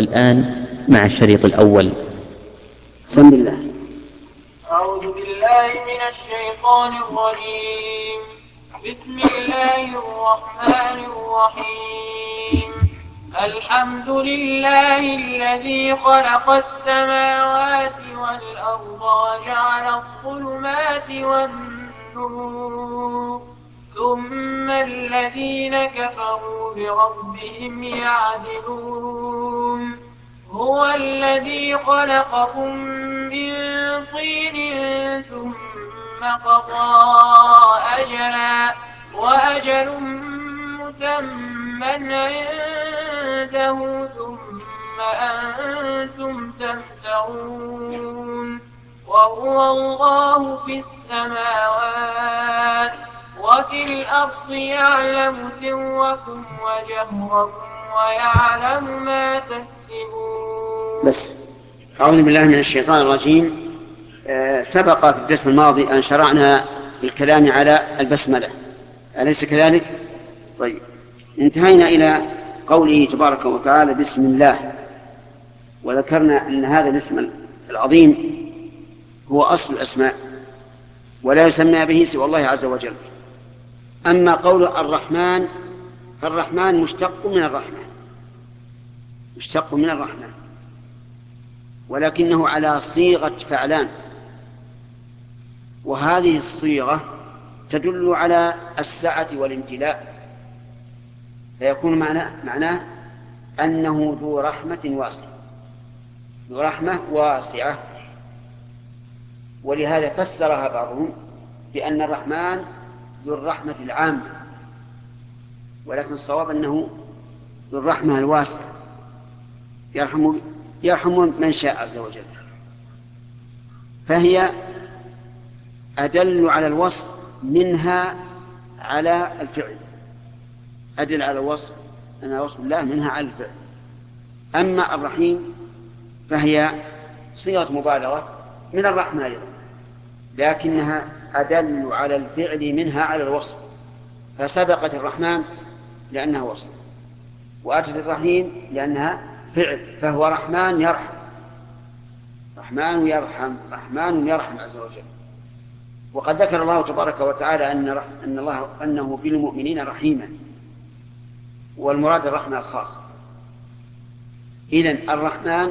والآن مع الشريط الأول. بسم الله. أعوذ بالله من الشيطان الرجيم. بسم الله الرحمن الرحيم. الحمد لله الذي خلق السماوات والأرض وجعل الظلمات والنور ثم الذين كفروا بربهم يعدلون. هو الذي خلقكم من طين ثم قضى أجلا وأجل مسمى عنده ثم أنتم تمترون. وهو الله في السماوات وفي الأرض يعلم سركم وجهركم ويعلم ما تكسبون. بس أعوذ بالله من الشيطان الرجيم. سبق في الدرس الماضي أن شرعنا الكلام على البسملة، أليس كذلك؟ طيب، انتهينا إلى قوله تبارك وتعالى بسم الله، وذكرنا أن هذا الاسم العظيم هو أصل الأسماء ولا يسمى به سوى الله عز وجل. أما قول الرحمن فالرحمن مشتق من الرحمن، ولكنه على صيغة فعلان، وهذه الصيغة تدل على السعة والامتلاء، فيكون معناه أنه ذو رحمة واسعة. ولهذا فسرها بعضهم بأن الرحمن ذو الرحمة العامة، ولكن الصواب أنه ذو الرحمة الواسعة، يرحم من شاء عز وجل. فهي أدل على الوصف منها على الفعل، أدل على الوصف أن وصف الله منها على الفعل. أما الرحيم فهي صيغة مبالغة من الرحمة أيضا، لكنها أدل على الفعل منها على الوصف، فسبقت الرحمن لأنها وصف، وأتت الرحيم لأنها فعل، فهو رحمن يرحم عز وجل. وقد ذكر الله تبارك وتعالى أنه بالمؤمنين رحيما، والمراد الرحمة الخاص. إذن الرحمن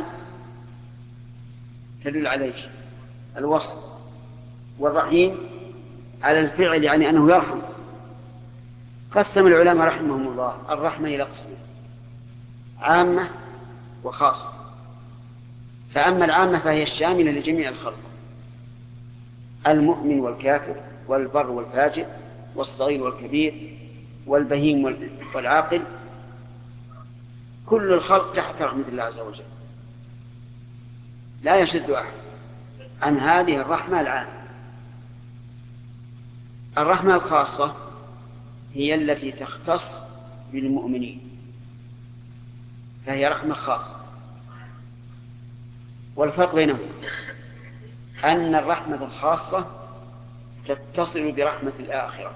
تدل عليه الوصف، والرحيم على الفعل، يعني أنه يرحم. قسم العلماء رحمهم الله الرحمة إلى قسمين: عامة وخاصة. فأما العامة فهي الشاملة لجميع الخلق، المؤمن والكافر والبر والفاجر والصغير والكبير والبهيم والعاقل، كل الخلق تحت رحمة الله عز وجل، لا يشد أحد عن هذه الرحمة العامة. الرحمة الخاصة هي التي تختص بالمؤمنين، فهي رحمة خاصة. والفرق بينهم أن الرحمة الخاصة تتصل برحمة الآخرة،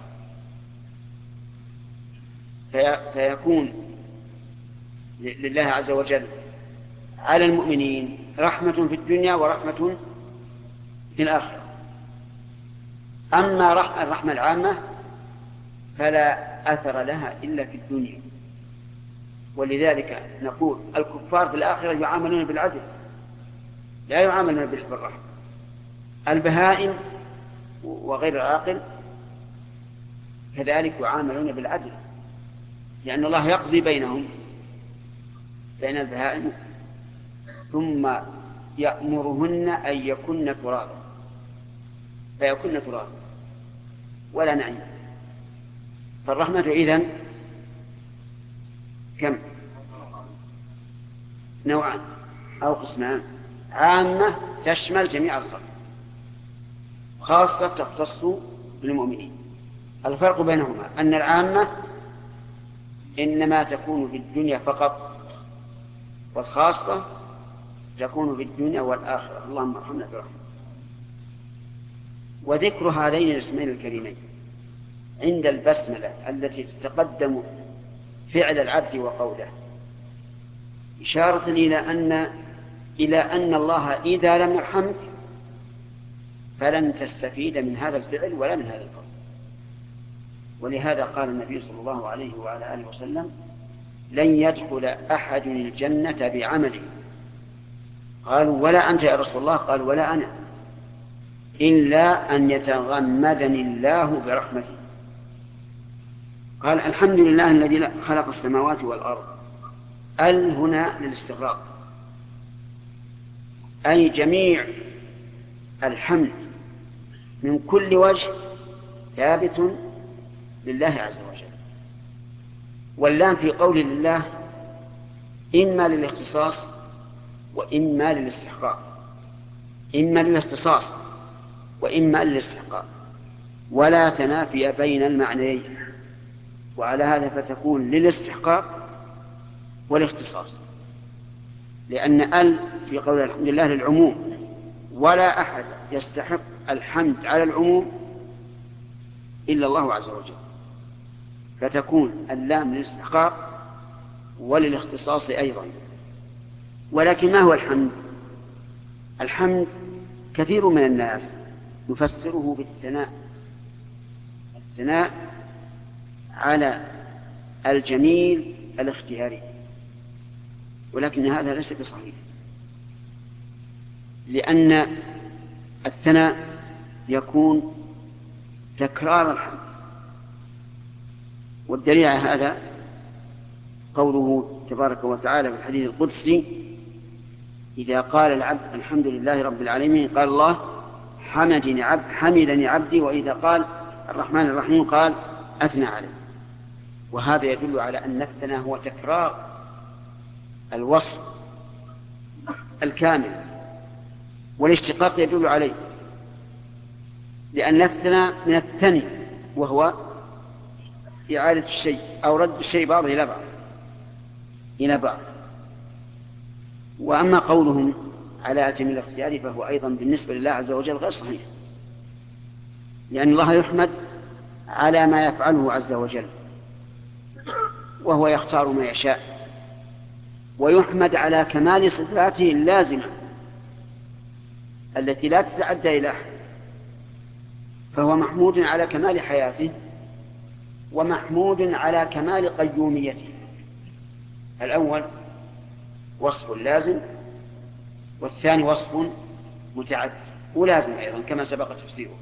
فيكون لله عز وجل على المؤمنين رحمة في الدنيا ورحمة في الآخرة. أما الرحمة العامة فلا أثر لها إلا في الدنيا، ولذلك نقول الكفار في الآخرة يعاملون بالعدل، لا يعاملون بالرحمة. البهائم وغير العاقل كذلك يعاملون بالعدل، لأن الله يقضي بين البهائم ثم يأمرهن أن يكن ترابا فيكن ترابا ولا نعيم. فالرحمة إذن كم؟ نوعان أو قسمان: عامة تشمل جميع الخلق، خاصة تختص بالمؤمنين. الفرق بينهما أن العامة إنما تكون في الدنيا فقط، والخاصة تكون في الدنيا والآخرة. اللهم ارحمنا برحمة. وذكر هذين الاسمين الكريمين عند البسملة التي تتقدم فعل العبد وقوله إشارة إلى أن الله إذا لم يرحمك فلن تستفيد من هذا الفعل ولا من هذا القول. ولهذا قال النبي صلى الله عليه وعلى آله وسلم: لن يدخل أحد الجنة بعمله. قالوا: ولا أنت يا رسول الله؟ قال: ولا أنا، إلا أن يتغمدني الله برحمته. قال: الحمد لله الذي خلق السماوات والأرض. هنا للاستغراق، أي جميع الحمد من كل وجه ثابت لله عز وجل. واللام في قول لله إما للاختصاص وإما للاستحقاق، إما للاختصاص وإما للاستحقاق، ولا تنافي بين المعنيين، وعلى هذا فتكون للاستحقاق والاختصاص، لأن في قول الحمد لله للعموم، ولا أحد يستحق الحمد على العموم إلا الله عز وجل، فتكون اللام للاستحقاق وللاختصاص أيضا. ولكن ما هو الحمد؟ الحمد كثير من الناس يفسره بالثناء، الثناء على الجميل الاختياري، ولكن هذا ليس بصحيح، لأن الثناء يكون تكرار الحمد. والدليل على هذا قوله تبارك وتعالى في الحديث القدسي: إذا قال العبد الحمد لله رب العالمين قال الله حمدني عبدي، وإذا قال الرحمن الرحيم قال أثنى عليه. وهذا يدل على أن الثناء هو تكرار الوصف الكامل، والاشتقاق يدل عليه، لأن الثناء من الثني وهو إعادة الشيء أو رد الشيء بعضه إلى بعض. وأما قولهم على جميل الاختيار فهو أيضا بالنسبة لله عز وجل غير صحيح، لأن الله يحمد على ما يفعله عز وجل، وهو يختار ما يشاء، ويحمد على كمال صفاته اللازمة التي لا تتعدى إلى أحد، فهو محمود على كمال حياته ومحمود على كمال قيوميته. الأول وصف لازم، والثاني وصف متعدد ولازم أيضا كما سبق تفسيره.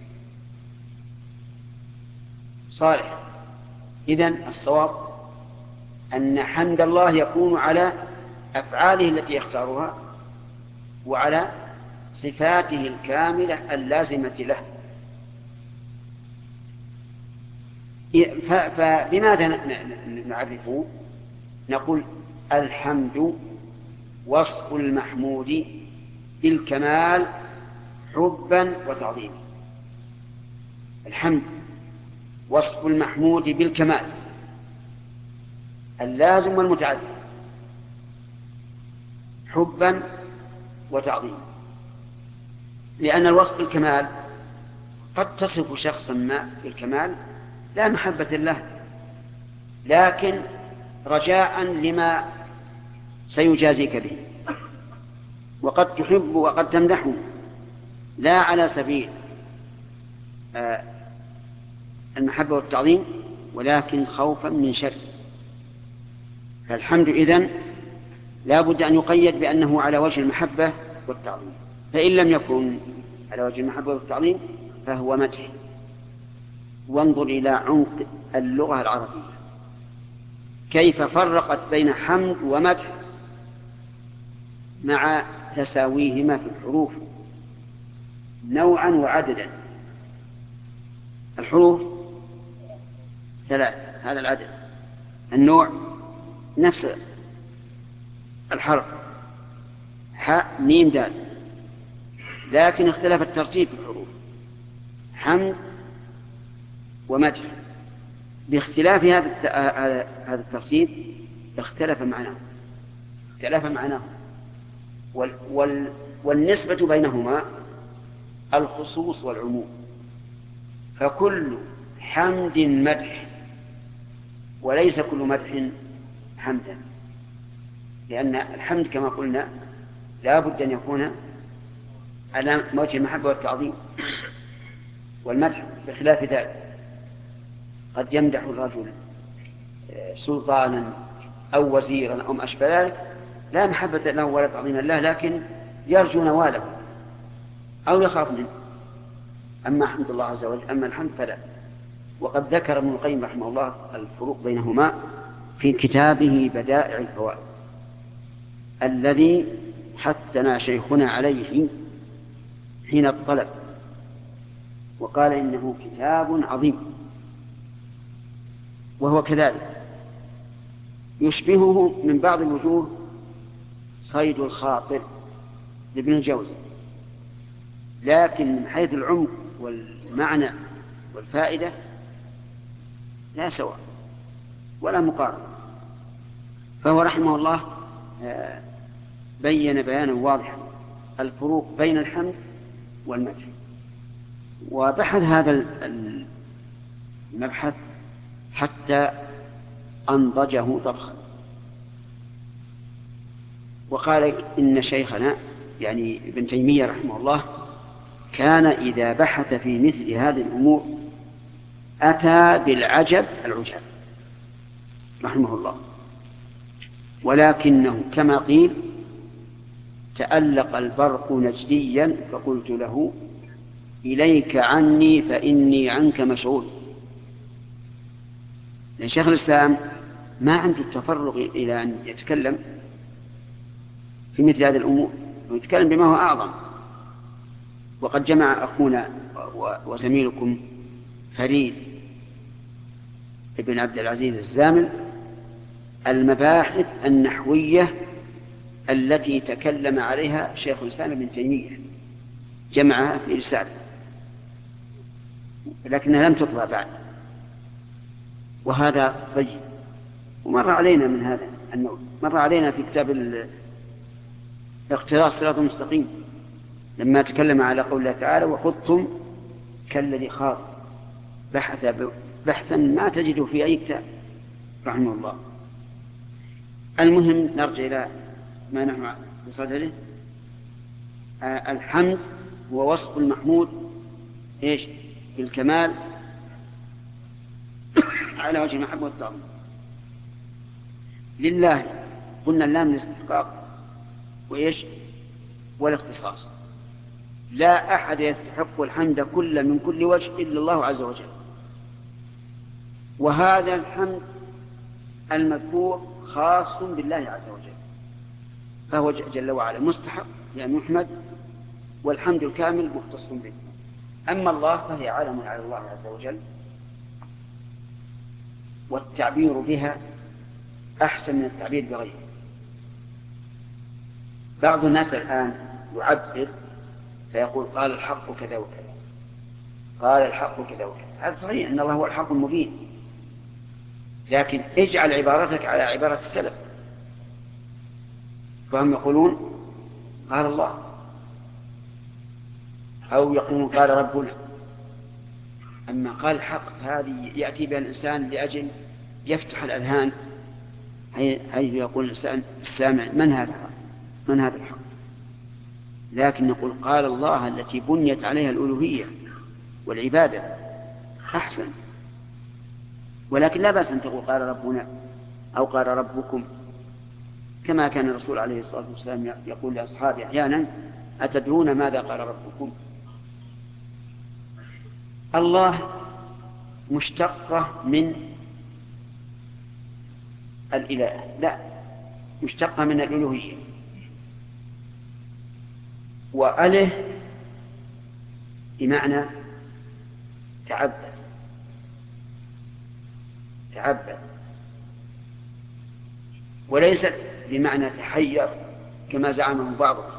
صالح. إذن الصواب أن حمد الله يكون على أفعاله التي يختارها وعلى صفاته الكاملة اللازمة له. فبماذا نعرفه؟ نقول الحمد وصف المحمود بالكمال حبا وتعظيما. الحمد وصف المحمود بالكمال اللازم والمتعدد حبا وتعظيما، لأن الوصف بالكمال قد تصف شخصا ما بالكمال لا محبة له، لكن رجاء لما سيجازيك به، وقد تحب وقد تمدحه لا على سبيل المحبة والتعظيم ولكن خوفا من شر. فالحمد إذن لا بد أن يقيد بأنه على وجه المحبة والتعظيم، فإن لم يكن على وجه المحبة والتعظيم فهو مدح. وانظر إلى عمق اللغة العربية كيف فرقت بين حمد ومدح مع تساويهما في الحروف نوعا وعددا. الحروف 3 هذا العدد، النوع نفس الحرف حاء ميم دال، لكن اختلف الترتيب في الحروف حمد ومدح. باختلاف هذا الترتيب اختلف معناه والنسبة بينهما الخصوص والعموم، فكل حمد مدح وليس كل مدح حمدا. لأن الحمد كما قلنا لا بد أن يكون على وجه المحبة والتعظيم، والمدح بخلاف ذلك. قد يمدح الرجل سلطانا أو وزيرا أو ما أشبه ذلك لا محبة له ولا تعظيما له، لكن يرجو نواله أو يخاف منه. أما حمد الله عز وجل، أما الحمد فلا. وقد ذكر ابن القيم رحمه الله الفروق بينهما في كتابه بدائع الفوائد الذي حثنا شيخنا عليه حين الطلب، وقال إنه كتاب عظيم. وهو كذلك يشبهه من بعض الوجوه صيد الخاطر لابن الجوزي، لكن من حيث العمق والمعنى والفائدة لا سواء ولا مقارنة. فهو رحمه الله بين بيانا واضحا الفروق بين الحمد والمدح، وبحث هذا المبحث حتى أنضجه طبخا، وقال إن شيخنا يعني ابن تيمية رحمه الله كان إذا بحث في مثل هذه الأمور أتى بالعجب العجاب رحمه الله، ولكنه كما قيل تألق البرق نجديا فقلت له إليك عني فإني عنك مشغول. لأن شيخ الإسلام ما عنده التفرغ إلى أن يتكلم في مثل هذه الأمور، ويتكلم بما هو أعظم. وقد جمع أخونا وزميلكم فريد ابن عبد العزيز الزامل المباحث النحوية التي تكلم عليها شيخ الإسلام ابن تيمية، جمعها في رسالة لكنها لم تطبع بعد، وهذا طيب. ومر علينا من هذا النوع، مر علينا في كتاب اقتضاء الصراط المستقيم لما تكلم على قول الله تعالى وخضتم كالذي خاض، بحثا ما تجده في أي كتاب رحمه الله. المهم نرجع إلى ما نحن بصدده. الحمد هو وصف المحمود إيش بالكمال على وجه المحبة والتعظيم لله. قلنا اللام الاستحقاق وإيش والاختصاص. لا أحد يستحق الحمد كل من كل وجه إلا الله عز وجل. وهذا الحمد المذكور خاص بالله عز وجل، فهو جل وعلا مستحق لأن يحمد، والحمد الكامل مختص به. أما الله فهي علم على الله عز وجل، والتعبير بها أحسن من التعبير بغيره. بعض الناس الآن يعبر فيقول قال الحق كذا وكذا، قال الحق كذا وكذا. هذا صحيح أن الله هو الحق المبين، لكن اجعل عبارتك على عبارة السلف، فهم يقولون قال الله، أو يقولون قال ربنا. أما قال الحق هذه يأتي بها الإنسان لأجل يفتح الأذهان، حيث يقول الإنسان السامع من هذا الحق. لكن نقول قال الله التي بنيت عليها الألوهية والعبادة أحسن. ولكن لا بأس أن تقول قال ربنا أو قال ربكم، كما كان الرسول عليه الصلاة والسلام يقول لأصحابه أحيانا أتدرون ماذا قال ربكم. الله مشتقة من الإله، لا، مشتقة من الألوهية. وأله بمعنى تعبد، وليست بمعنى تحير كما زعمه بعضهم.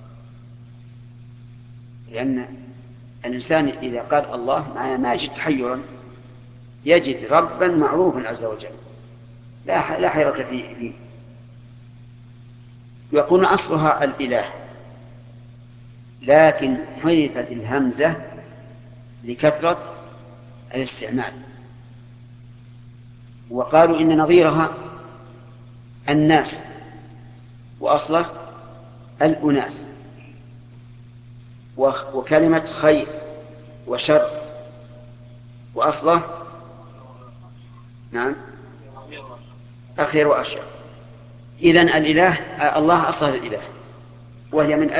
لأن الإنسان إذا قال الله ما يجد تحيرا، يجد ربا معروفا عز وجل لا حيرة فيه. يكون أصلها الإله، لكن حذفت الهمزة لكثرة الاستعمال، وقالوا إن نظيرها الناس، وأصله الأناس، وكلمة خير وشر وأصله نعم أخير وأشر. إذن الإله الله أصله الإله، وهي من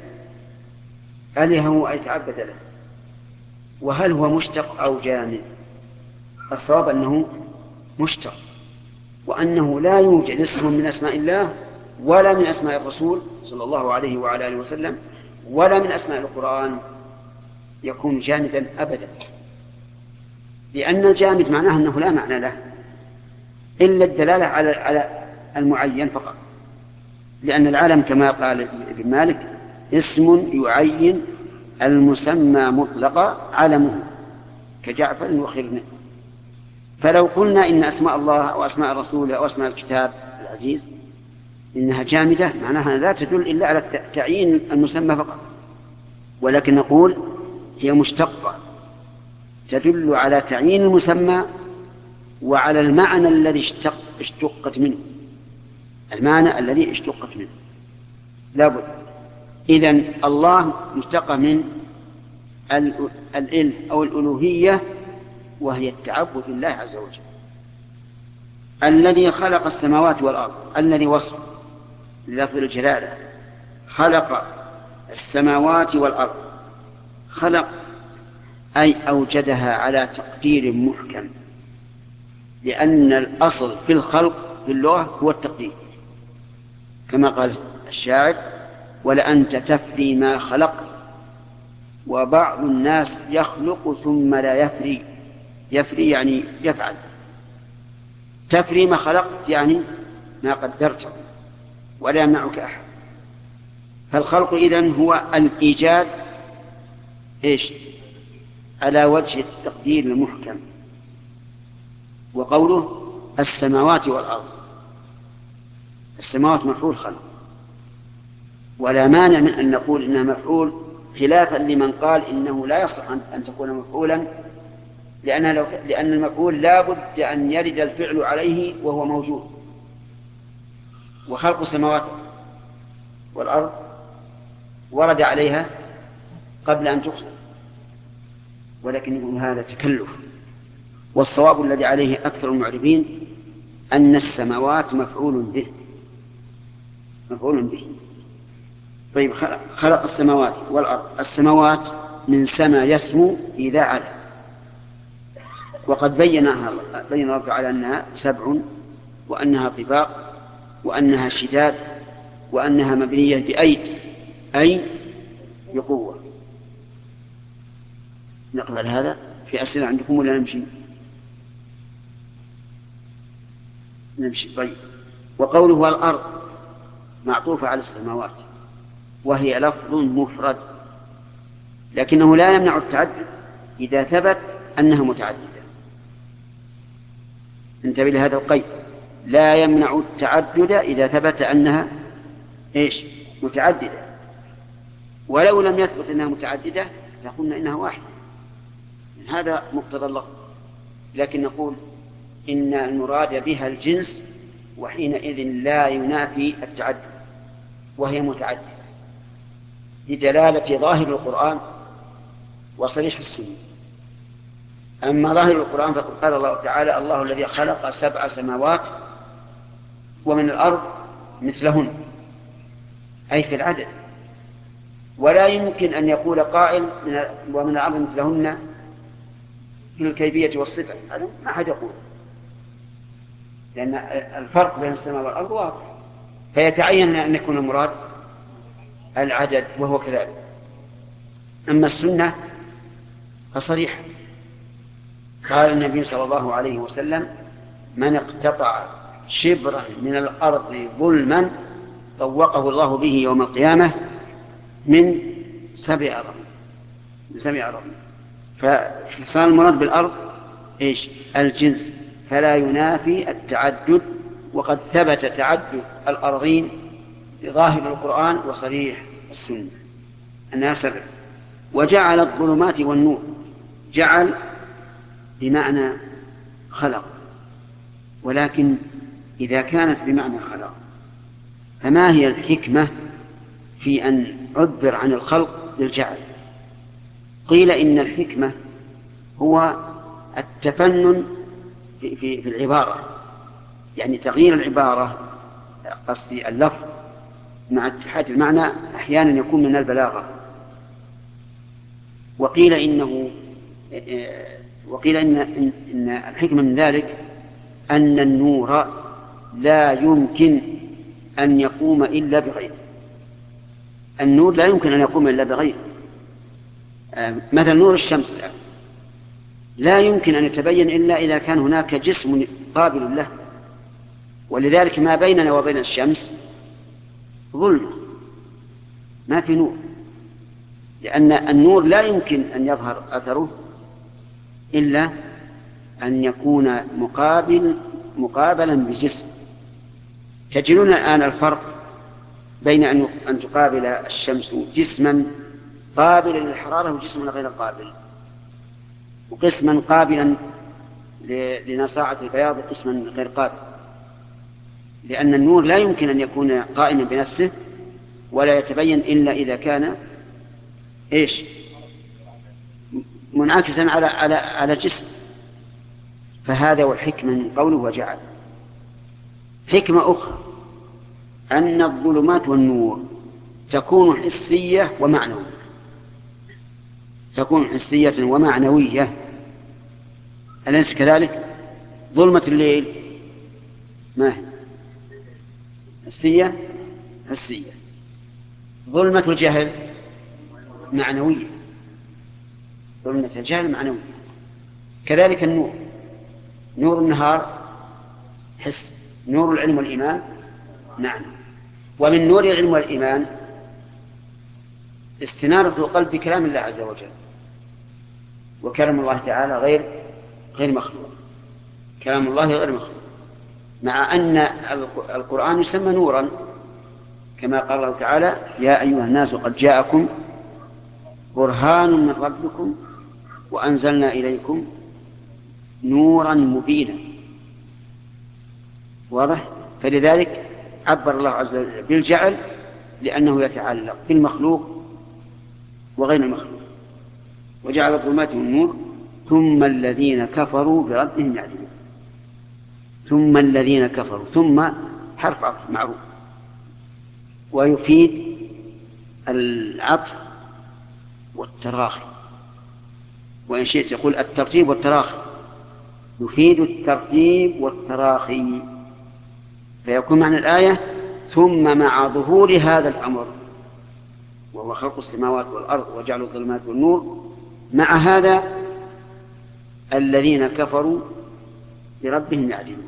أله أي تعبد له. وهل هو مشتق أو جامد؟ الصواب أنه مشتق، وأنه لا يوجد اسم من أسماء الله ولا من أسماء الرسول صلى الله عليه وعلى آله وسلم ولا من أسماء القرآن يكون جامدا أبدا، لأن الجامد معناه أنه لا معنى له إلا الدلالة على المعين فقط، لأن العالم كما قال ابن مالك اسم يعين المسمى مطلقا علمه كجعفر وخرن. فلو قلنا إن أسماء الله أو أسماء الرسول أو أسماء الكتاب العزيز إنها جامدة، معناها لا تدل إلا على تعيين المسمى فقط، ولكن نقول هي مشتقة تدل على تعيين المسمى وعلى المعنى الذي اشتقت منه، المعنى الذي اشتقت منه لابد. إذن الله مشتقة من الإله أو الألوهية، وهي التعبد لله عز وجل. الذي خلق السماوات والأرض، الذي وصف للفظ الجلالة، خلق السماوات والأرض. خلق أي أوجدها على تقدير محكم، لأن الأصل في الخلق في اللغة هو التقدير، كما قال الشاعر ولأنت تفري ما خلقت وبعض الناس يخلق ثم لا يفري. يفري يعني يفعل، تفري ما خلقت يعني ما قدرته ولا يمنعك أحد. فالخلق إذن هو الإيجاد على وجه التقدير المحكم. وقوله السماوات والأرض، السماوات مفعول خلق، ولا مانع من أن نقول إنها مفعول، خلافا لمن قال إنه لا يصح أن تكون مفعولا، لأن المفعول لا بد أن يرد الفعل عليه وهو موجود. وخلق السماوات والأرض ورد عليها قبل أن تخلق، ولكن هذا تكلف. والصواب الذي عليه أكثر المعربين أن السماوات مفعول به، مفعول به. طيب، خلق السماوات والأرض. السماوات من سما يسمو إذا علا، وقد بين الله تعالى أنها 7 وأنها طباق وأنها شداد وأنها مبنية بأيد أي بقوة. نقبل هذا في أسئلة عندكم ولا نمشي؟ طيب. وقوله والأرض معطوفة على السماوات، وهي لفظ مفرد، لكنه لا يمنع التعدد إذا ثبت أنها متعددة. انتبه لهذا القيد، لا يمنع التعدد إذا ثبت أنها متعددة. ولو لم يثبت أنها متعددة لقلنا إنها واحدة، هذا مقتضى اللفظ. لكن نقول إن المراد بها الجنس، وحينئذ لا ينافي التعدد، وهي متعددة لدلالة ظاهر القرآن وصريح السنة. أما ظاهر القرآن فقد قال الله تعالى الله الذي خلق 7 سماوات ومن الأرض مثلهن، أي في العدد. ولا يمكن أن يقول قائل ومن الأرض مثلهن في الكيفية والصفة، هذا ما أحد يقول، لأن الفرق بين السماء والأرض واضح، فيتعين أن يكون المراد العدد، وهو كذلك. أما السنة فصريحة، قال النبي صلى الله عليه وسلم من اقتطع شبرا من الأرض ظلما طوقه الله به يوم القيامة من 7 أراضين. فصار المراد بالأرض الجنس، فلا ينافي التعدد، وقد ثبت تعدد الأرضين بظاهر القرآن وصريح السنة أنها 7. وجعل الظلمات والنور، جعل بمعنى خلق، ولكن إذا كانت بمعنى خلق فما هي الحكمة في أن عبر عن الخلق بالجعل؟ قيل إن الحكمة هو التفنن في العبارة، يعني تغيير العبارة، قصدي اللفظ مع اتحاد المعنى أحيانا يكون من البلاغة. وقيل إن الحكمة من ذلك أن النور لا يمكن أن يقوم إلا بغيره. النور لا يمكن أن يقوم إلا بغيره. مثل نور الشمس الآن لا يمكن أن يتبين إلا إذا كان هناك جسم قابل له، ولذلك ما بيننا وبين الشمس ظلمة، ما في نور، لأن النور لا يمكن أن يظهر أثره إلا أن يكون مقابلا بجسم. تجدون الآن الفرق بين أن تقابل الشمس جسما قابلا للحرارة وجسما غير قابل، وقسما قابلا لنصاعة البياض وقسما غير قابل، لأن النور لا يمكن أن يكون قائما بنفسه ولا يتبين إلا إذا كان منعكسا على جسم. فهذا هو الحكمة من قوله وجعل. حكمة أخرى أن الظلمات والنور تكون حسية ومعنوية، تكون حسية ومعنوية، أليس كذلك؟ ظلمة الليل ما هي؟ حسية. ظلمة الجهل معنوية، ظلمة الجهل معنوية. كذلك النور، نور النهار حس، نور العلم والإيمان معنى. ومن نور العلم والإيمان استنارة القلب بكلام الله عز وجل، وكلام الله تعالى غير مخلوق، كلام الله غير مخلوق، مع أن القرآن يسمى نورا، كما قال الله تعالى يا أيها الناس قد جاءكم برهان من ربكم وأنزلنا إليكم نورا مبينا. واضح؟ فلذلك عبر الله عز وجل بالجعل لأنه يتعلق بالمخلوق وغير المخلوق. وجعل الظلمات والنور ثم الذين كفروا بربهم يعدلون. ثم الذين كفروا، ثم حرف عطف معروف ويفيد العطف والتراخي، وإن شئت يقول الترتيب والتراخي، يفيد الترتيب والتراخي، فيكون معنى الآية ثم مع ظهور هذا الأمر وهو خلق السماوات والأرض وجعل الظلمات والنور، مع هذا الذين كفروا بربهم يعدلون،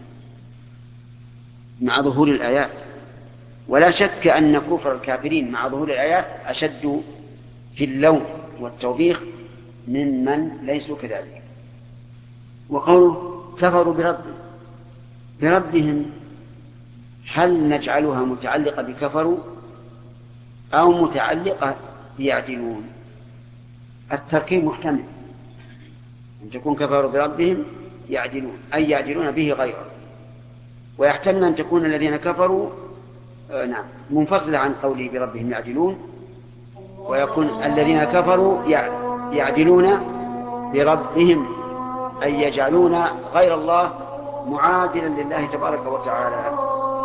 مع ظهور الآيات. ولا شك أن كفر الكافرين مع ظهور الآيات أشد في اللوم والتوبيخ ممن ليسوا كذلك. وقوله كفروا بربهم، هل نجعلها متعلقة بكفروا أو متعلقة بيعدلون؟ التركيب محتمل أن تكون كفروا بربهم يعدلون أي يعدلون به غيره، ويحتمل أن تكون الذين كفروا منفصلة عن قوله بربهم يعدلون، ويكون الذين كفروا يعدلون بربهم أي يجعلون غير الله معادلا لله تبارك وتعالى.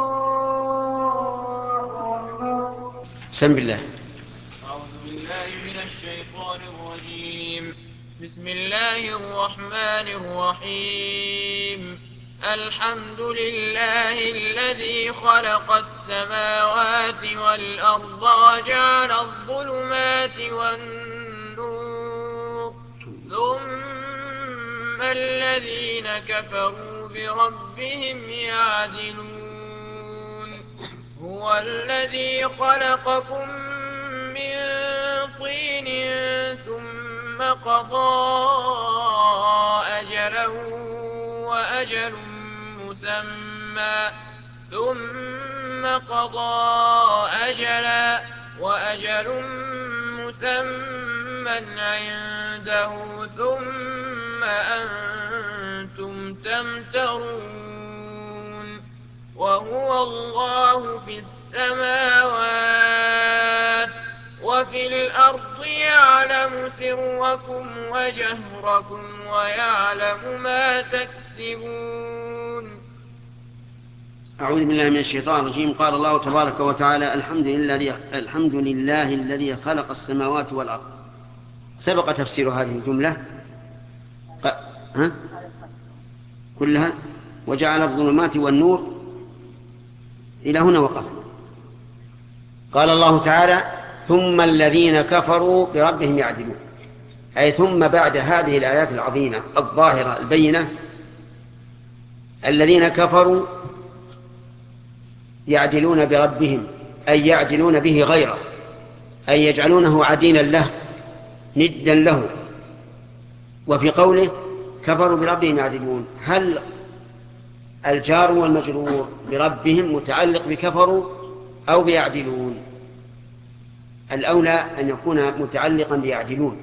بسم الله. أعوذ بالله من الشيطان الرجيم. بسم الله الرحمن الرحيم. الحمد لله الذي خلق السماوات والأرض وجعل الظلمات والنور ثم الذين كفروا بربهم يعدلون. هو الذي خلقكم من طين ثم قضى أجلا وأجل مسمى عنده ثم أنتم تمترون. وهو الله في السماء السماوات وفي الأرض يعلم سركم وجهركم ويعلم ما تكسبون. أعوذ بالله من الشيطان الرجيم. قال الله تبارك وتعالى: الحمد لله الذي خلق السماوات والأرض. سبق تفسير هذه الجملة كلها. وجعل الظلمات والنور، إلى هنا وقف. قال الله تعالى: ثم الذين كفروا بربهم يعدلون، أي ثم بعد هذه الآيات العظيمة الظاهرة البينة الذين كفروا يعدلون بربهم، أي يعدلون به غيره، أي يجعلونه عديلا له، ندا له. وفي قوله كفروا بربهم يعدلون، هل الجار والمجرور بربهم متعلق بكفروا أو بيعدلون؟ الأولى أن يكون متعلقا بيعدلون،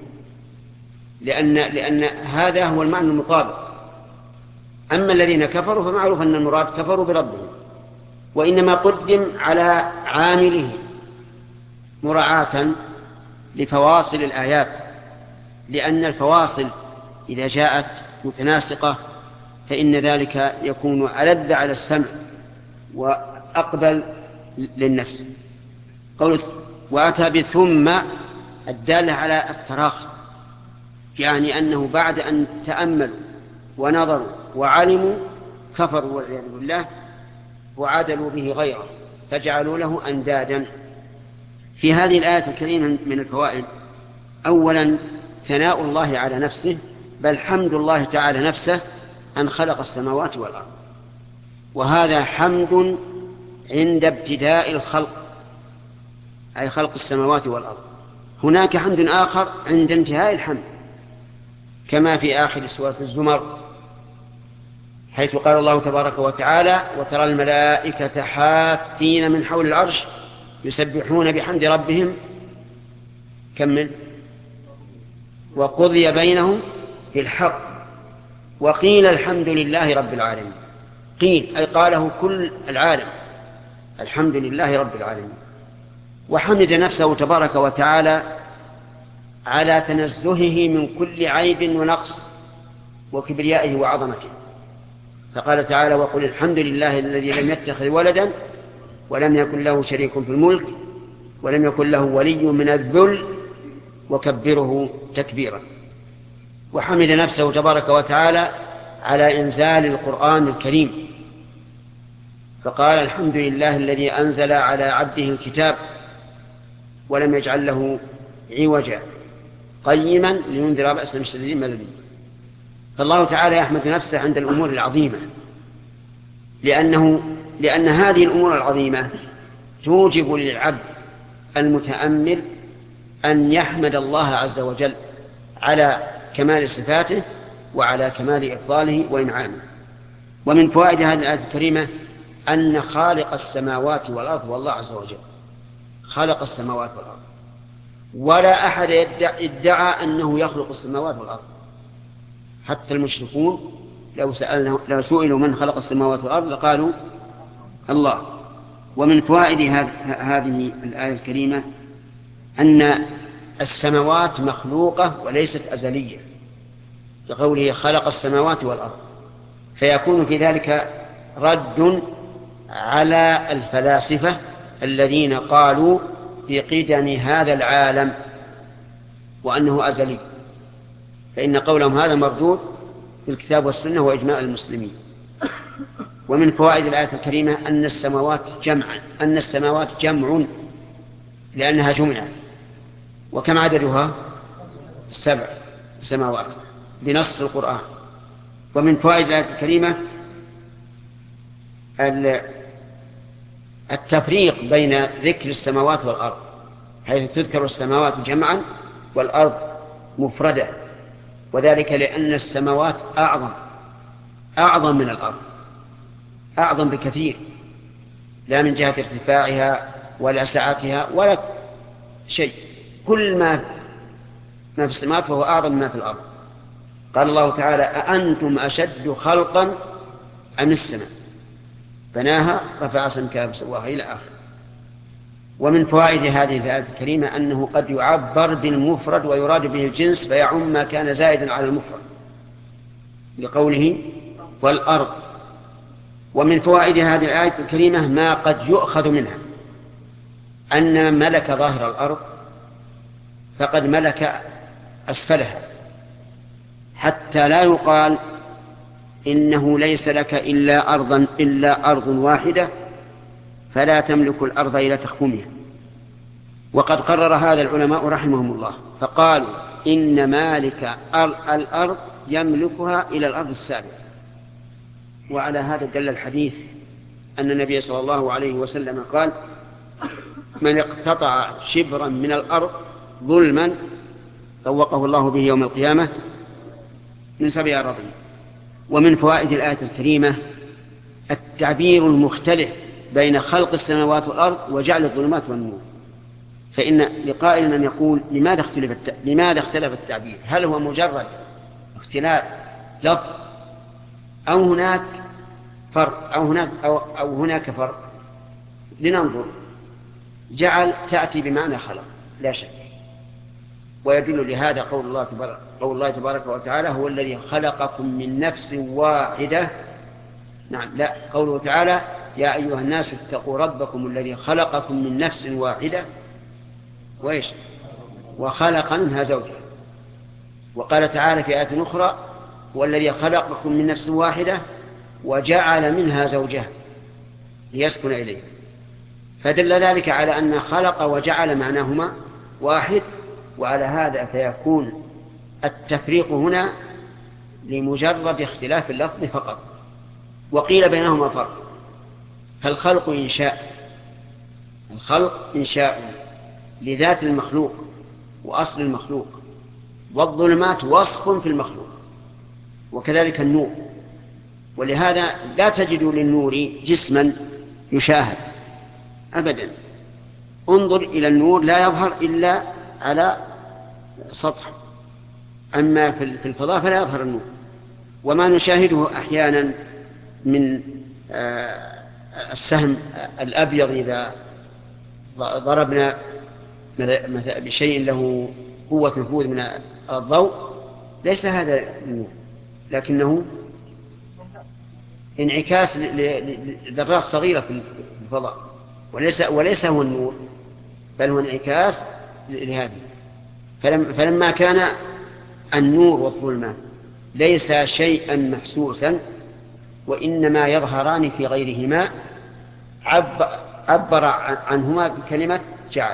لأن هذا هو المعنى المطابق. أما الذين كفروا فمعروف أن المراد كفروا بربهم، وإنما قدم على عامله مراعاة لفواصل الآيات، لأن الفواصل إذا جاءت متناسقة فإن ذلك يكون ألذ على السمع وأقبل للنفس. قوله وأتى بثم الدالة على التراخي، يعني أنه بعد أن تأملوا ونظروا وعلموا كفروا والعياذ بالله وعادلوا به غيره فجعلوا له أندادا. في هذه الآية الكريمة من الفوائد: أولا ثناء الله على نفسه، بل حمد الله تعالى نفسه أن خلق السماوات والأرض، وهذا حمد عند ابتداء الخلق، أي خلق السماوات والأرض. هناك حمد آخر عند انتهاء الحمد، كما في آخر سورة الزمر، حيث قال الله تبارك وتعالى: وترى الملائكة حافين من حول العرش يسبحون بحمد ربهم كمل وقضي بينهم بالحق وقيل الحمد لله رب العالمين. قيل أي قاله كل العالم، الحمد لله رب العالمين. وحمد نفسه تبارك وتعالى على تنزهه من كل عيب ونقص وكبريائه وعظمته، فقال تعالى: وقل الحمد لله الذي لم يتخذ ولدا ولم يكن له شريك في الملك ولم يكن له ولي من الذل وكبره تكبيرا. وحمد نفسه تبارك وتعالى على إنزال القرآن الكريم، فقال: الحمد لله الذي أنزل على عبده الكتاب ولم يجعل له عوجا قيما لينذر بأسا شديدا من لدنه. فالله تعالى يحمد نفسه عند الأمور العظيمة، لأن هذه الأمور العظيمة توجب للعبد المتأمل أن يحمد الله عز وجل على كمال صفاته وعلى كمال إفضاله وإنعامه. ومن فوائد هذه الآية الكريمة أن خالق السماوات والأرض هو الله عز وجل، خلق السماوات والأرض، ولا أحد ادعى أنه يخلق السماوات والأرض. حتى المشركون لو سئلوا من خلق السماوات والأرض لقالوا الله. ومن فوائد هذه الآية الكريمة أن السماوات مخلوقة وليست أزلية، بقوله خلق السماوات والأرض، فيكون في ذلك رد على الفلاسفة الذين قالوا بقدم هذا العالم وأنه أزلي، فإن قولهم هذا مردود في الكتاب والسنة وإجماع المسلمين. ومن فوائد الآية الكريمة أن السماوات جمع لأنها جمعة، وكم عددها؟ 7 سماوات بنص القرآن. ومن فوائد الآية الكريمة التفريق بين ذكر السماوات والأرض، حيث تذكر السماوات جمعا والأرض مفردة، وذلك لأن السماوات أعظم من الأرض، أعظم بكثير، لا من جهة ارتفاعها ولا سعتها ولا شيء، كل ما في السماوات فهو أعظم ما في الأرض. قال الله تعالى: أأنتم أشد خلقا أم السماء بناها رفع سمكها فسواها إلى آخر. ومن فوائد هذه الآية الكريمة أنه قد يعبر بالمفرد ويراد به الجنس فيعم ما كان زائدا على المفرد لقوله والأرض. ومن فوائد هذه الآية الكريمة ما قد يؤخذ منها أن من ملك ظاهر الأرض فقد ملك أسفلها، حتى لا يقال إنه ليس لك إلا أرض واحدة فلا تملك الأرض إلى تخكمها. وقد قرر هذا العلماء رحمهم الله فقالوا إن مالك الأرض يملكها إلى الأرض السابقة. وعلى هذا دل الحديث أن النبي صلى الله عليه وسلم قال من اقتطع شبرا من الأرض ظلما طوقه الله به يوم القيامة من 7 أراضين. ومن فوائد الآية الكريمة التعبير المختلف بين خلق السماوات والأرض وجعل الظلمات والنور. فإن لقائل من يقول لماذا اختلف التعبير؟ هل هو مجرد اختلاف لفظ أو هناك فرق أو هناك فرق؟ لننظر. جعل تأتي بمعنى خلق لا شك، ويدل لهذا قول الله تبارك وتعالى هو الذي خلقكم من نفس واحدة. نعم، لا، قوله تعالى يا أيها الناس اتقوا ربكم الذي خلقكم من نفس واحدة وخلق منها زوجها. وقال تعالى في آية أخرى هو الذي خلقكم من نفس واحدة وجعل منها زوجها ليسكن إليه. فدل ذلك على أن خلق وجعل معناهما واحد، وعلى هذا فيكون التفريق هنا لمجرد اختلاف اللفظ فقط. وقيل بينهما فرق، فالخلق إنشاء لذات المخلوق وأصل المخلوق، والظلمات وصف في المخلوق، وكذلك النور. ولهذا لا تجد للنور جسما يشاهد أبدا. انظر إلى النور لا يظهر إلا على سطح، أما في الفضاء فلا يظهر النور. وما نشاهده أحيانا من السهم الأبيض إذا ضربنا بشيء له قوة نفوذ من الضوء ليس هذا النور، لكنه انعكاس لذرات صغيرة في الفضاء، وليس هو النور بل هو انعكاس لهذه. فلما كان النور والظلمة ليس شيئا محسوسا وإنما يظهران في غيرهما عبر عنهما بكلمة جعل.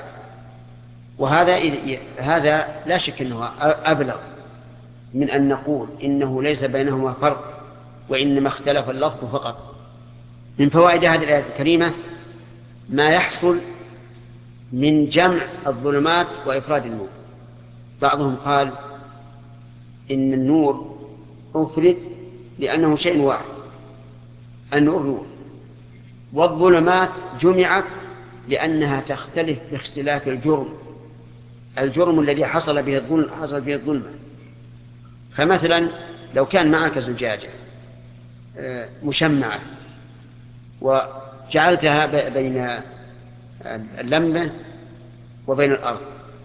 هذا لا شك أنه أبلغ من أن نقول إنه ليس بينهما فرق وإنما اختلف اللفظ فقط. من فوائد هذه الآية الكريمة ما يحصل من جمع الظلمات وإفراد النور. بعضهم قال إن النور أفرد لأنه شيء واحد، النور نور، والظلمات جمعت لأنها تختلف باختلاف الجرم الذي حصل به الظلمة. فمثلا لو كان معك زجاجة مشمعة وجعلتها بين اللمبة وبين الأرض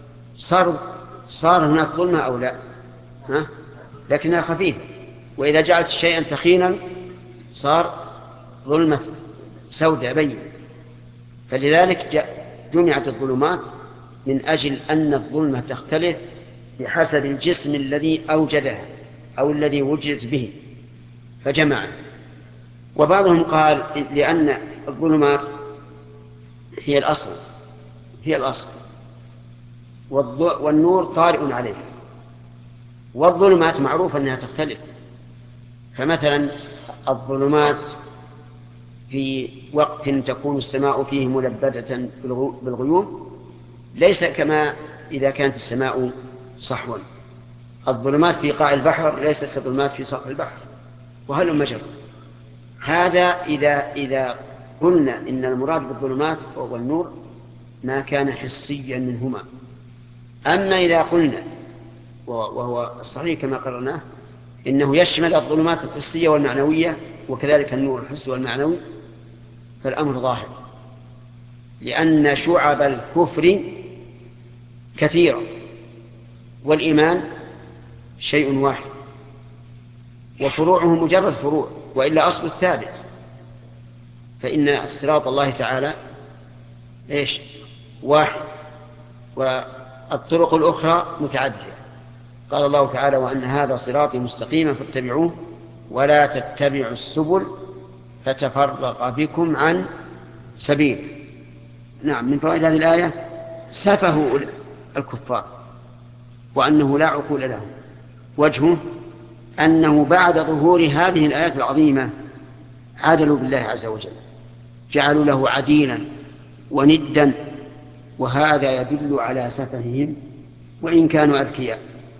صار هناك ظلمة أو لا؟ لكنها خفيفة. وإذا جعلت شيئا ثخينا صار ظلمة سوداء بين. فلذلك جمعت الظلمات من أجل أن الظلمة تختلف بحسب الجسم الذي أوجدها أو الذي وجدت به فجمعه. وبعضهم قال لأن الظلمات هي الأصل والنور طارئ عليه، والظلمات معروف أنها تختلف. فمثلا الظلمات في وقت تكون السماء فيه ملبدة بالغيوم ليس كما إذا كانت السماء صحوا. الظلمات في قاع البحر ليست كظلمات في سطح البحر، وهل مجرى. هذا إذا قلنا إن المراد بالظلمات والنور ما كان حسيا منهما. أما إذا قلنا وهو الصحيح كما قررناه إنه يشمل الظلمات الحسية والمعنوية وكذلك النور الحسي والمعنوي، فالأمر ظاهر. لأن شعب الكفر كثيرة والإيمان شيء واحد، وفروعه مجرد فروع، وإلا أصل الثابت. فإن صراط الله تعالى واحد، والطرق الأخرى متعددة. قال الله تعالى: وأن هذا صراطي مستقيما فاتبعوه ولا تتبعوا السبل فتفرق بكم عن سبيله. نعم، من فوائد هذه الآية سفه الكفار وأنه لا عقول لهم. وجهه أنه بعد ظهور هذه الآيات العظيمة عادلوا بالله عز وجل، جعلوا له عديلا وندا، وهذا يدل على سفههم وإن كانوا أذكياء.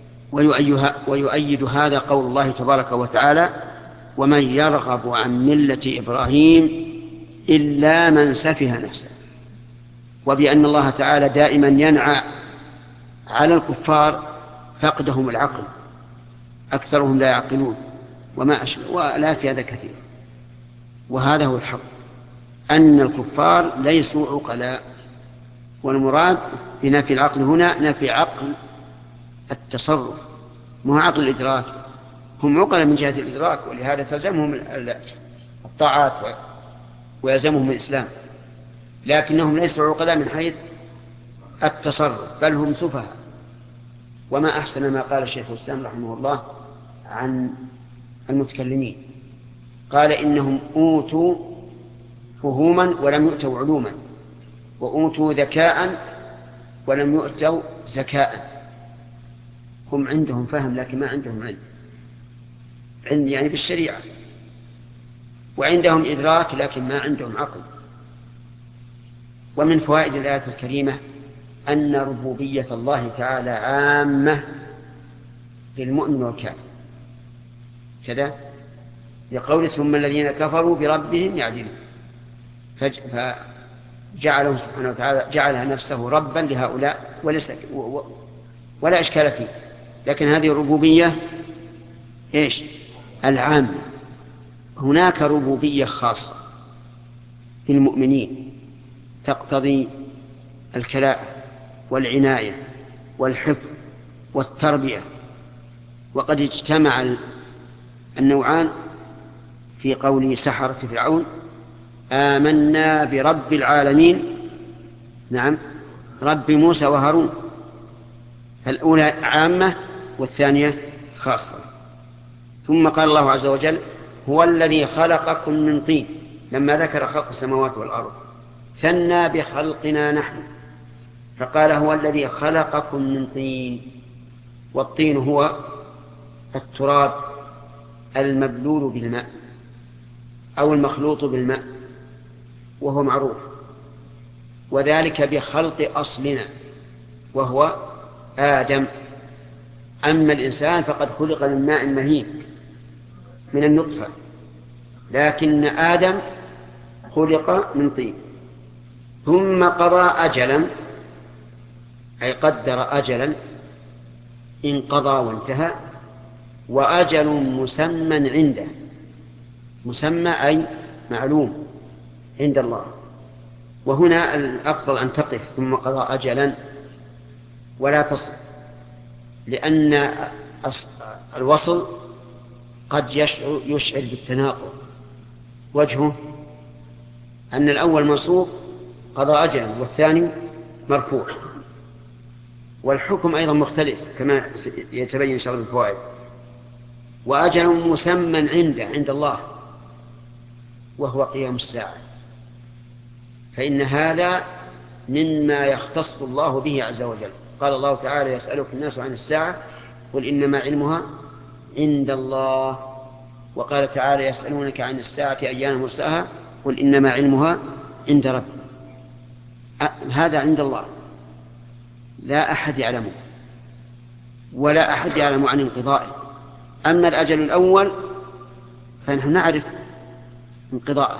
ويؤيد هذا قول الله تبارك وتعالى: ومن يرغب عن ملة إبراهيم إلا من سفه نفسه. وبأن الله تعالى دائما ينعى على الكفار فقدهم العقل، أكثرهم لا يعقلون وما أشبه، ولا في هذا كثير. وهذا هو الحق، أن الكفار ليسوا عقلاء. والمراد بنفي العقل هنا نفي عقل التصرف، مو عقل الإدراك. هم عقلاء من جهة الإدراك، ولهذا تلزمهم الطاعات ويلزمهم الإسلام، لكنهم ليسوا عقلاء من حيث التصرف، بل هم سفهاء. وما أحسن ما قال الشيخ الإسلام رحمه الله عن المتكلمين، قال: إنهم أوتوا فهوما ولم يؤتوا علوما، وأوتوا ذكاء ولم يؤتوا زكاء. هم عندهم فهم لكن ما عندهم علم يعني بالشريعة، وعندهم إدراك لكن ما عندهم عقل. ومن فوائد الآية الكريمة أن ربوبية الله تعالى عامة للمؤمن والكافر، كذا لقول: ثم الذين كفروا بربهم يعدلون، فجعله سبحانه وتعالى جعل نفسه ربا لهؤلاء ولا إشكال فيه. لكن هذه الربوبية العامة. هناك ربوبية خاصة في المؤمنين تقتضي الكلاء والعناية والحفظ والتربية، وقد اجتمع النوعان في قول سحرة فرعون: آمنا برب العالمين، نعم، رب موسى وهارون. فالأولى عامة والثانية خاصة. ثم قال الله عز وجل: هو الذي خلقكم من طين، لما ذكر خلق السماوات والأرض ثنى بخلقنا نحن، فقال: هو الذي خلقكم من طين. والطين هو التراب المبلول بالماء أو المخلوط بالماء، وهو معروف، وذلك بخلق أصلنا وهو آدم. أما الإنسان فقد خلق من ماء مهين من النطفة، لكن آدم خلق من طين. ثم قضى أجلا، أي قدر أجلا انقضى وانتهى، وأجل مسمى عنده، مسمى أي معلوم عند الله. وهنا الأفضل أن تقف ثم قضى أجلا ولا تصل، لأن الوصل قد يشعر بالتناقض. وجهه أن الأول منصوب قضى أجلا والثاني مرفوع، والحكم أيضا مختلف كما يتبين إن شاء الله بالفوائد. وأجل مسمى عند الله وهو قيام الساعة، فإن هذا مما يختص الله به عز وجل. قال الله تعالى: يسألك الناس عن الساعة قل إنما علمها عند الله. وقال تعالى: يسألونك عن الساعة أيان مرساها قل إنما علمها عند ربي. هذا عند الله، لا أحد يعلمه ولا أحد يعلم عن انقضائه. أما الأجل الأول فنحن نعرف انقضاءه.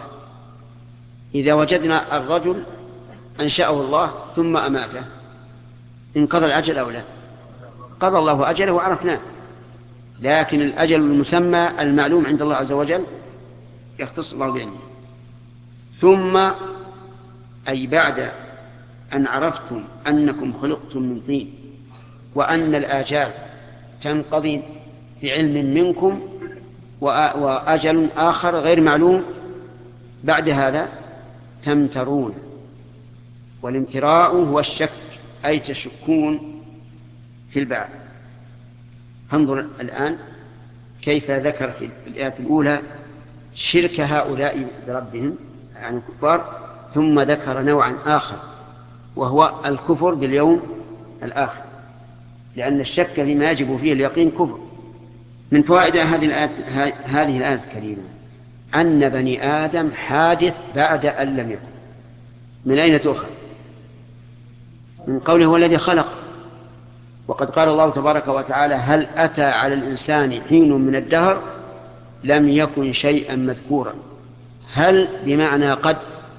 إذا وجدنا الرجل أنشأه الله ثم أماته، انقضى الأجل أو لا؟ قضى الله أجله وعرفناه. لكن الأجل المسمى المعلوم عند الله عز وجل يختص الله بعلمه. ثم أي بعد أن عرفتم أنكم خلقتم من طين وأن الآجال تنقضي بعلم منكم وأجل آخر غير معلوم، بعد هذا تمترون. والامتراء هو الشك، أي تشكون في البعث. انظر الآن كيف ذكر في الآية الأولى شرك هؤلاء بربهم يعني الكفار، ثم ذكر نوعا آخر وهو الكفر باليوم الآخر، لأن الشك فيما يجب فيه اليقين كفر. من فوائد هذه الآية الكريمة أن بني آدم حادث بعد أن لم يكن. من أين تؤخذ؟ من قوله هو الذي خلق. وقد قال الله تبارك وتعالى هل أتى على الإنسان حين من الدهر لم يكن شيئا مذكورا. هل بمعنى قد،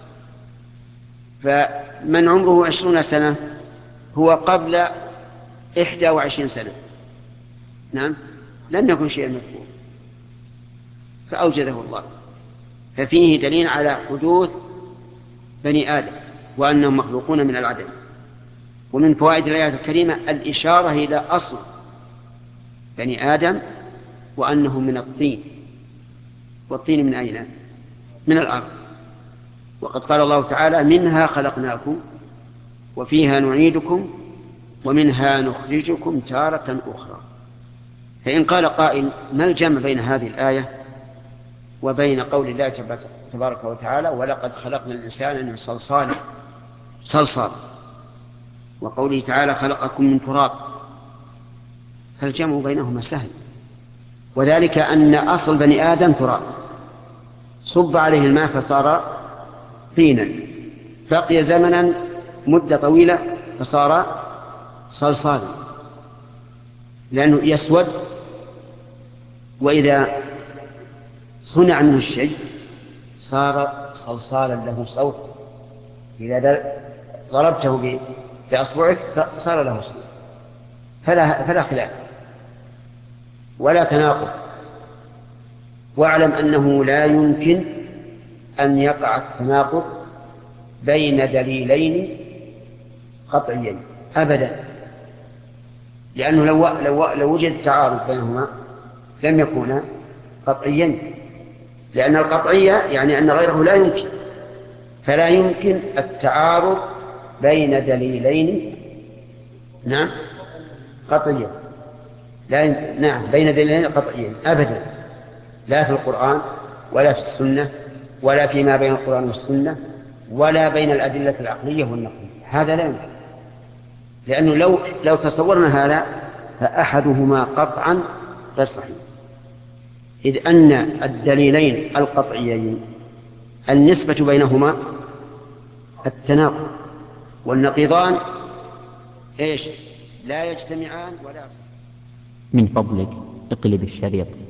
فمن عمره 20 سنة هو قبل 21 سنة، نعم، لم يكن شيئا مذكورا فأوجده الله. ففيه دليل على حدوث بني آدم وأنهم مخلوقون من العدم. ومن فوائد الآية الكريمة الإشارة إلى أصل بني آدم وأنهم من الطين. والطين من أين؟ من الأرض. وقد قال الله تعالى منها خلقناكم وفيها نعيدكم ومنها نخرجكم تارة أخرى. فإن قال قائل ما الجمع بين هذه الآية وبين قول الله تبارك وتعالى ولقد خلقنا الإنسان من صلصال وقوله تعالى خلقكم من تراب؟ فالجمع بينهما سهل، وذلك أن أصل بني آدم تراب، صب عليه الماء فصار طينا، بقي زمنا مدة طويلة فصار صلصالا لأنه يسود، وإذا صنع منه الشيء صار صلصالا له صوت، إذا ضربته بأصبعك صار له صوت. فلا خلاف ولا تناقض. واعلم أنه لا يمكن أن يقع التناقض بين دليلين قطعيين أبدا، لأنه لو وجد تعارض بينهما لم يكونا قطعيين، لأن القطعية يعني أن غيره لا يمكن. فلا يمكن التعارض بين دليلين نعم قطعيين، نعم بين دليلين قطعيين أبدا، لا في القرآن ولا في السنة ولا فيما بين القرآن والسنة ولا بين الأدلة العقلية والنقلية. هذا لا يمكن، لأنه لو تصورنا هذا فأحدهما قطعا غير صحيح، إذ أن الدليلين القطعيين النسبة بينهما التناقض، والنقيضان إيش؟ لا يجتمعان ولا. من فضلك اقلب الشريط.